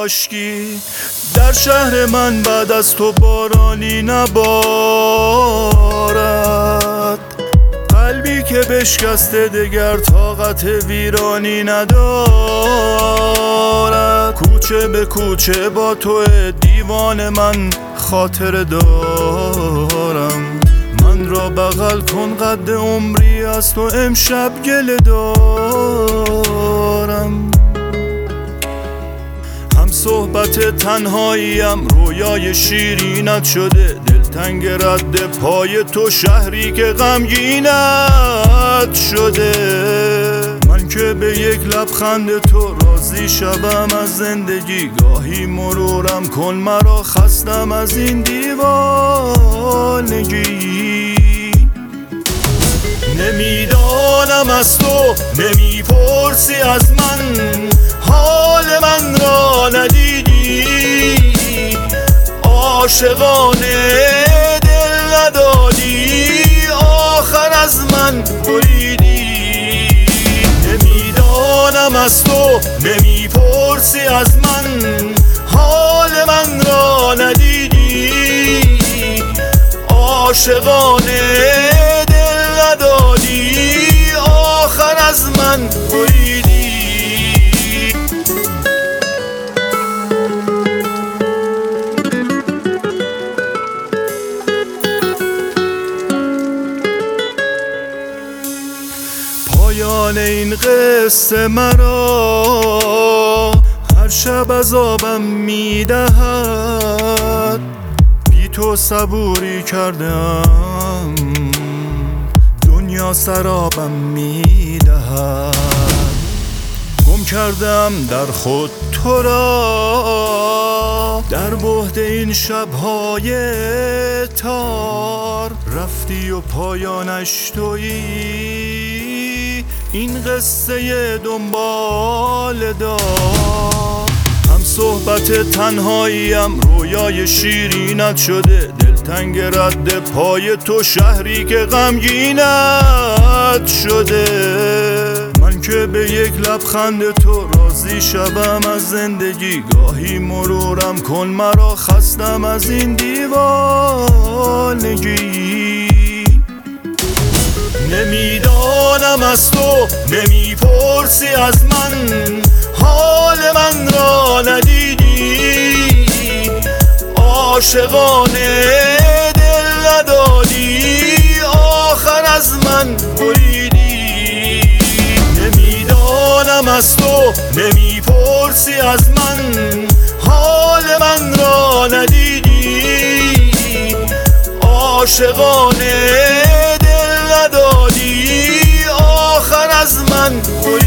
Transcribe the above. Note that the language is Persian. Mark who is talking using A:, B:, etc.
A: کاشکی در شهر من بعد از تو بارانی نبارد. قلبی که بشکسته دگر طاقت ویرانی ندارد. کوچه به کوچه با تو دیوان من خاطر دارم. من را بغل کن قد عمری از تو امشب گله دارم. هم صحبت تنهاییم رویای شیرینت شده. دلتنگ رد پای تو شهری که غمگینت شده. من که به یک لبخند تو راضی شبم از زندگی. گاهی مرورم کن مرا خستم از این دیوانگی. نمیدانم از تو نمیپرسی از من حال من را ندیدی. عاشقانه دل ندادی آخر از من بریدی. نمیدانم از تو نمیپرسی از من حال من را ندیدی. عاشقانه دل ندادی آخر از من بریدی. پایان این قصه مرا هر شب عذابم میدهد. بی تو صبوری کردم دنیا سرابم میدهد. گم کردم در خود تو را در بعد این شبهای تار. رفتی و پایانش تویی این قصه دنبال دار. هم صحبت تنهاییم رویای شیرینت شده. دلتنگ رد پای تو شهری که غمگینت شده. من که به یک لبخند تو راضی شبم از زندگی. گاهی مرورم کن مرا خستم از این دیوانگی. نمیدانم از تو نمیپرسی از من حال من را ندیدی. عاشقانه دل ندادی آخر از من بریدی. نمیدانم از تو نمیپرسی از من حال من را ندیدی. عاشقانه دل ندادی آخر از من